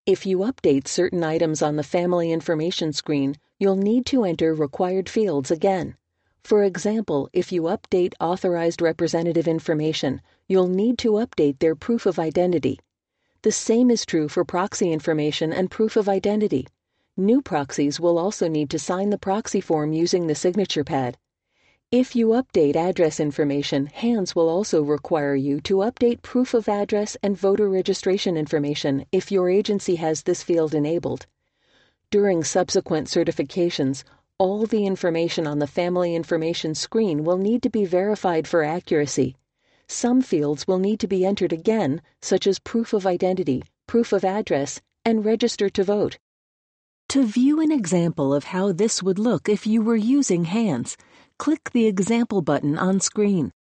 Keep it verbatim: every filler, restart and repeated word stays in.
If you update certain items on the Family Information screen, you'll need to enter required fields again. For example, if you update authorized representative information, you'll need to update their proof of identity. The same is true for proxy information and proof of identity. New proxies will also need to sign the proxy form using the signature pad. If you update address information, HANS will also require you to update proof of address and voter registration information if your agency has this field enabled. During subsequent certifications, all the information on the Family Information screen will need to be verified for accuracy. Some fields will need to be entered again, such as proof of identity, proof of address, and register to vote. To view an example of how this would look if you were using HANS, click the Example button on screen.